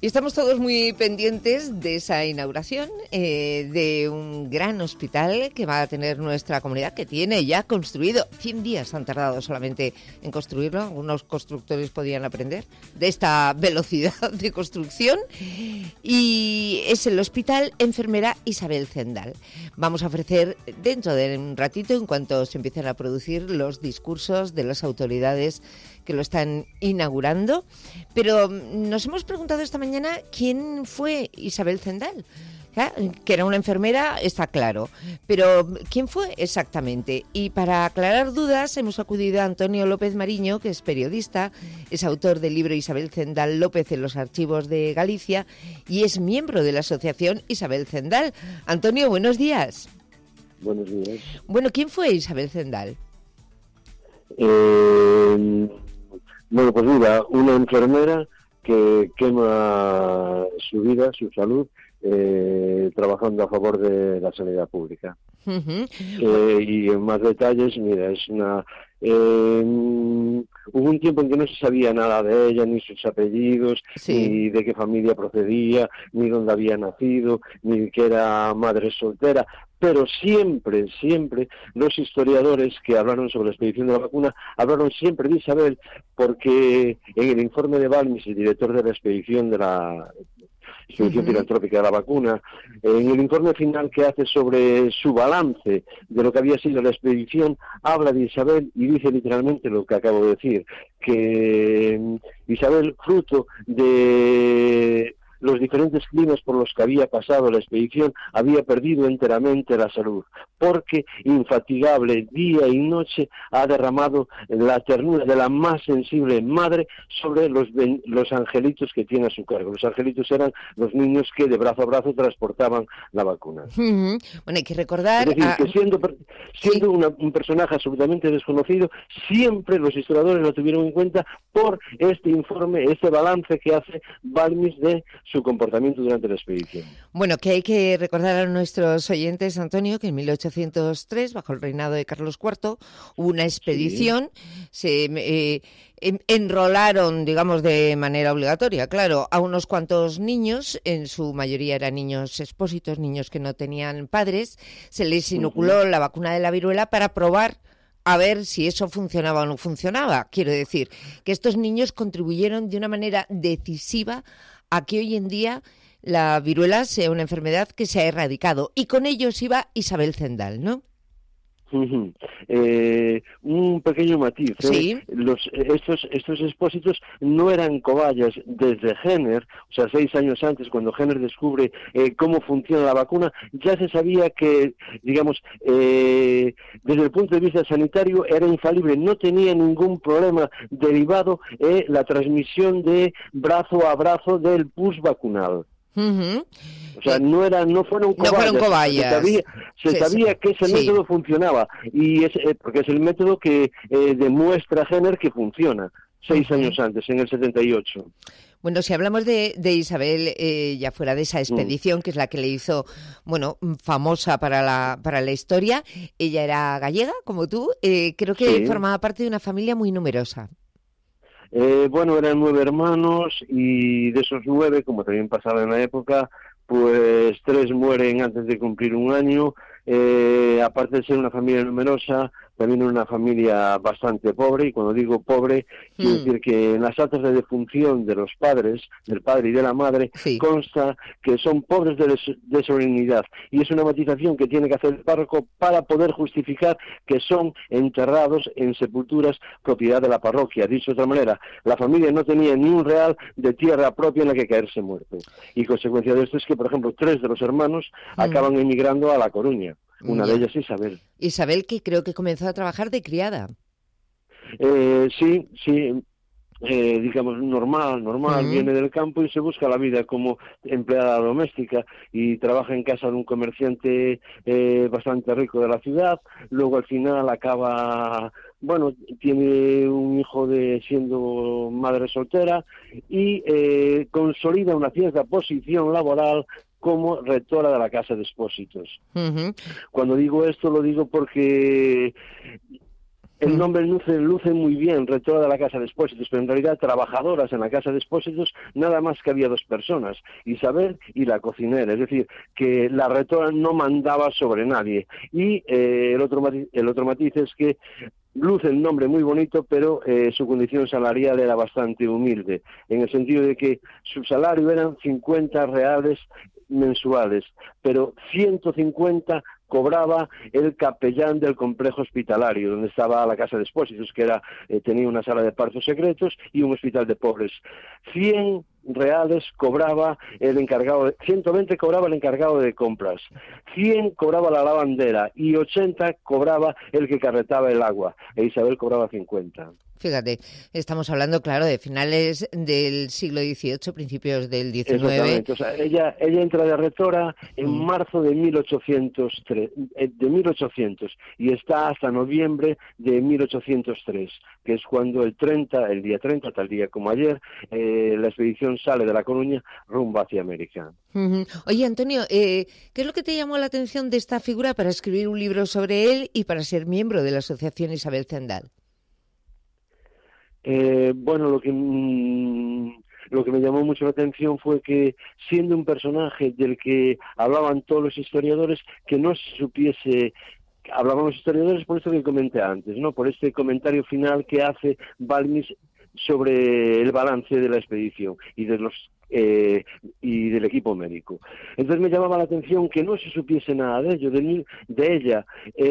Y estamos todos muy pendientes de esa inauguración de un gran hospital que va a tener nuestra comunidad, que tiene ya construido. 100 días han tardado solamente en construirlo. Algunos constructores podían aprender de esta velocidad de construcción. Y es el Hospital Enfermera Isabel Zendal. Vamos a ofrecer dentro de un ratito, en cuanto se empiecen a producir los discursos de las autoridades que lo están inaugurando, pero nos hemos preguntado esta mañana quién fue Isabel Zendal. Que era una enfermera, está claro, pero ¿quién fue exactamente? Y para aclarar dudas hemos acudido a Antonio López Mariño, que es periodista, es autor del libro Isabel Zendal López en los archivos de Galicia y es miembro de la asociación Isabel Zendal. Antonio, buenos días. Buenos días. Bueno, ¿quién fue Isabel Zendal? Bueno, pues mira, una enfermera que quema su vida, su salud, trabajando a favor de la sanidad pública. Y en más detalles, mira, es una... hubo un tiempo en que no se sabía nada de ella, ni sus apellidos, ni de qué familia procedía, ni dónde había nacido, ni que era madre soltera, pero siempre los historiadores que hablaron sobre la expedición de la vacuna hablaron siempre de Isabel, porque en el informe de Balmis, el director de la expedición filantrópica de la vacuna, en el informe final que hace sobre su balance de lo que había sido la expedición, habla de Isabel y dice literalmente lo que acabo de decir, que Isabel, fruto de los diferentes climas por los que había pasado la expedición, había perdido enteramente la salud, porque infatigable día y noche ha derramado la ternura de la más sensible madre sobre los angelitos que tiene a su cargo. Los angelitos eran los niños que de brazo a brazo transportaban la vacuna. Bueno, hay que recordar... Es decir, que siendo un personaje absolutamente desconocido, siempre los historiadores lo tuvieron en cuenta por este informe, este balance que hace Balmis de su comportamiento durante la expedición. Bueno, que hay que recordar a nuestros oyentes, Antonio, que en 1803, bajo el reinado de Carlos IV, hubo una expedición, se enrolaron, digamos, de manera obligatoria, claro, a unos cuantos niños, en su mayoría eran niños expósitos, niños que no tenían padres, se les inoculó la vacuna de la viruela para probar a ver si eso funcionaba o no funcionaba. Quiero decir, que estos niños contribuyeron de una manera decisiva a que hoy en día la viruela sea una enfermedad que se ha erradicado. Y con ellos iba Isabel Zendal, ¿no? Un pequeño matiz. Sí. Estos expósitos no eran cobayas desde Jenner, o sea, 6 años antes, cuando Jenner descubre cómo funciona la vacuna, ya se sabía que, digamos, desde el punto de vista sanitario era infalible, no tenía ningún problema derivado la transmisión de brazo a brazo del pus vacunal. O sea, no fueron cobayas. Se sabía que ese método funcionaba, y porque es el método que demuestra Jenner que funciona 6 años antes, en el 78. Bueno, si hablamos de Isabel, ya fuera de esa expedición, que es la que le hizo, bueno, famosa para la historia, ella era gallega, como tú, creo que formaba parte de una familia muy numerosa. Bueno, eran 9 hermanos, y de esos 9, como también pasaba en la época, pues 3 mueren antes de cumplir un año. Aparte de ser una familia numerosa, también una familia bastante pobre, y cuando digo pobre, quiero decir que en las actas de defunción de los padres, del padre y de la madre, consta que son pobres de solemnidad, y es una matización que tiene que hacer el párroco para poder justificar que son enterrados en sepulturas propiedad de la parroquia. Dicho de otra manera, la familia no tenía ni un real de tierra propia en la que caerse muerto, y consecuencia de esto es que, por ejemplo, 3 de los hermanos acaban emigrando a La Coruña. Una de ellas Isabel. Isabel, que creo que comenzó a trabajar de criada. Sí, digamos, normal, viene del campo y se busca la vida como empleada doméstica, y trabaja en casa de un comerciante bastante rico de la ciudad. Luego al final acaba, bueno, tiene un hijo siendo madre soltera, y consolida una cierta posición laboral como rectora de la Casa de Expósitos. Cuando digo esto, lo digo porque El nombre luce muy bien, rectora de la Casa de Expósitos, pero en realidad trabajadoras en la Casa de Expósitos nada más que había 2 personas, Isabel y la cocinera, es decir, que la rectora no mandaba sobre nadie. Y el otro matiz es que luce el nombre muy bonito, pero su condición salarial era bastante humilde, en el sentido de que su salario eran 50 reales mensuales, pero 150 cobraba el capellán del complejo hospitalario, donde estaba la Casa de Expósitos, que tenía una sala de partos secretos y un hospital de pobres. 100 reales cobraba el encargado, 120 cobraba el encargado de compras, 100 cobraba la lavandera y 80 cobraba el que carretaba el agua, e Isabel cobraba 50. Fíjate, estamos hablando, claro, de finales del siglo XVIII, principios del XIX. Exactamente, o sea, ella entra de rectora en marzo de 1800 y está hasta noviembre de 1803, que es cuando el día 30, tal día como ayer, la expedición sale de La Coruña rumbo hacia América. Oye, Antonio, ¿qué es lo que te llamó la atención de esta figura para escribir un libro sobre él y para ser miembro de la Asociación Isabel Zendal? Bueno, lo que me llamó mucho la atención fue que, siendo un personaje del que hablaban todos los historiadores, que no se supiese, hablaban los historiadores por esto que comenté antes, ¿no? Por este comentario final que hace Balmis sobre el balance de la expedición y del equipo médico. Entonces me llamaba la atención que no se supiese nada de ello, de ella.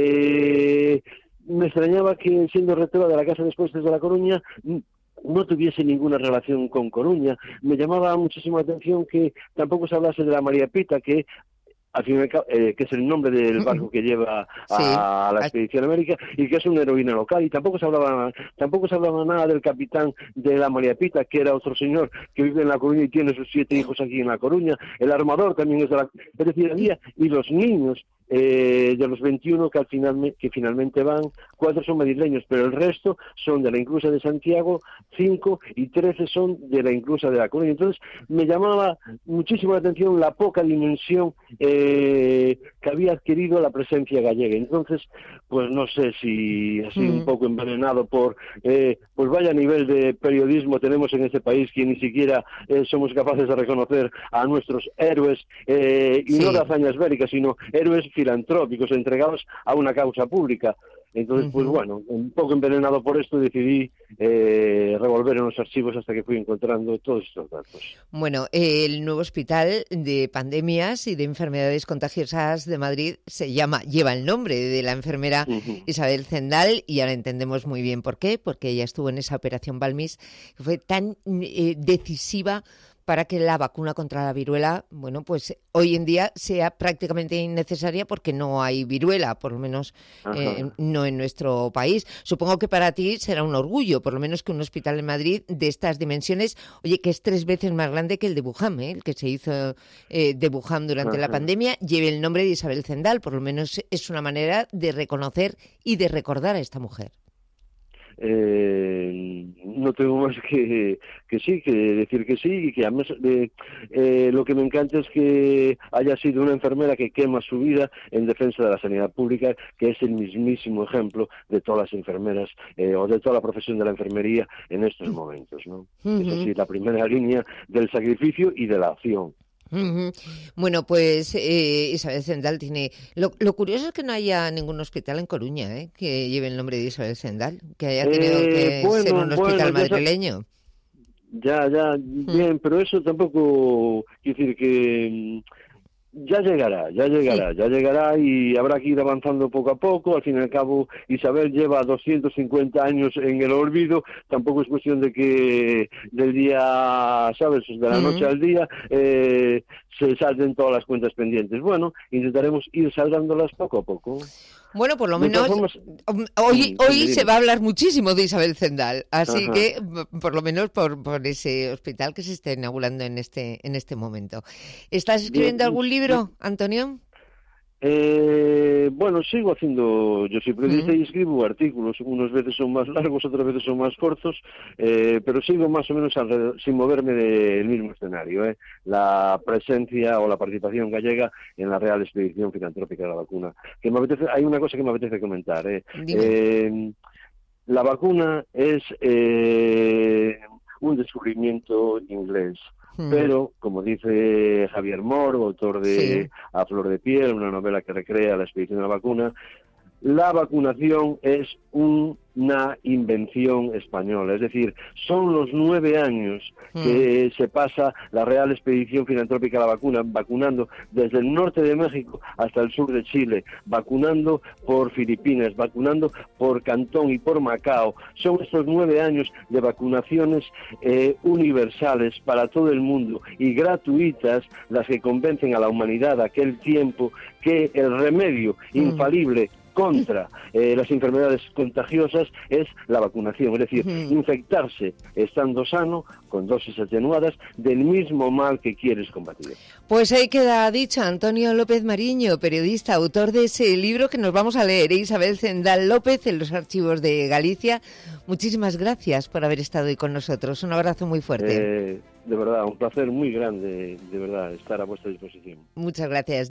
Me extrañaba que, siendo rectora de la Casa de Expósitos de La Coruña, no tuviese ninguna relación con Coruña. Me llamaba muchísimo la atención que tampoco se hablase de la María Pita, que al fin que es el nombre del barco que lleva a la expedición a América, y que es una heroína local, y tampoco se hablaba nada del capitán de la María Pita, que era otro señor que vive en La Coruña y tiene sus 7 hijos aquí en La Coruña. El armador también es es decir, y los niños de los 21 que finalmente van, 4 son madrileños, pero el resto son de la Inclusa de Santiago, 5, y 13 son de la Inclusa de La Coruña. Entonces me llamaba muchísimo la atención la poca dimensión que había adquirido la presencia gallega. Entonces, pues no sé si así un poco envenenado por pues vaya nivel de periodismo tenemos en este país, que ni siquiera somos capaces de reconocer a nuestros héroes, y no de hazañas bélicas, sino héroes filantrópicos entregados a una causa pública. Entonces, pues bueno, un poco envenenado por esto, decidí revolver en los archivos hasta que fui encontrando todos estos datos. Bueno, el nuevo hospital de pandemias y de enfermedades contagiosas de Madrid lleva el nombre de la enfermera Isabel Zendal, y ahora entendemos muy bien por qué, porque ella estuvo en esa operación Balmis, que fue tan decisiva para que la vacuna contra la viruela, bueno, pues hoy en día sea prácticamente innecesaria, porque no hay viruela, por lo menos no en nuestro país. Supongo que para ti será un orgullo, por lo menos, que un hospital en Madrid de estas dimensiones, oye, que es 3 veces más grande que el de Wuhan, el que se hizo de Wuhan durante la pandemia, lleve el nombre de Isabel Zendal. Por lo menos es una manera de reconocer y de recordar a esta mujer. No tengo más que decir que sí, y que además lo que me encanta es que haya sido una enfermera que quema su vida en defensa de la sanidad pública, que es el mismísimo ejemplo de todas las enfermeras o de toda la profesión de la enfermería en estos momentos, ¿no? Es así, la primera línea del sacrificio y de la acción. Bueno, pues Isabel Zendal tiene... Lo curioso es que no haya ningún hospital en Coruña que lleve el nombre de Isabel Zendal, que haya tenido que ser un hospital madrileño. Ya, bien, pero eso tampoco quiere decir que... Ya llegará, y habrá que ir avanzando poco a poco. Al fin y al cabo, Isabel lleva 250 años en el olvido. Tampoco es cuestión de que del día, ¿sabes?, de la noche al día se salten todas las cuentas pendientes. Bueno, intentaremos ir saldándolas poco a poco. Bueno, por lo menos hoy se va a hablar muchísimo de Isabel Zendal, así que por lo menos por ese hospital que se está inaugurando en este momento. ¿Estás escribiendo algún libro, Antonio? Bueno, sigo haciendo, yo soy periodista y escribo artículos, unas veces son más largos, otras veces son más cortos, pero sigo más o menos sin moverme del mismo escenario, la presencia o la participación gallega en la Real Expedición Filantrópica de la Vacuna. Hay una cosa que me apetece comentar, La vacuna es un descubrimiento inglés. Pero, como dice Javier Mor, autor de A Flor de Piel, una novela que recrea la expedición de la vacuna, la vacunación es una invención española. Es decir, son los 9 años que se pasa la Real Expedición Filantrópica a la Vacuna, vacunando desde el norte de México hasta el sur de Chile, vacunando por Filipinas, vacunando por Cantón y por Macao. Son estos 9 años de vacunaciones universales para todo el mundo y gratuitas las que convencen a la humanidad a aquel tiempo que el remedio infalible contra las enfermedades contagiosas es la vacunación, es decir, infectarse estando sano, con dosis atenuadas, del mismo mal que quieres combatir. Pues ahí queda dicho. Antonio López Mariño, periodista, autor de ese libro que nos vamos a leer, Isabel Zendal López, en los archivos de Galicia. Muchísimas gracias por haber estado hoy con nosotros. Un abrazo muy fuerte. De verdad, un placer muy grande, de verdad, estar a vuestra disposición. Muchas gracias.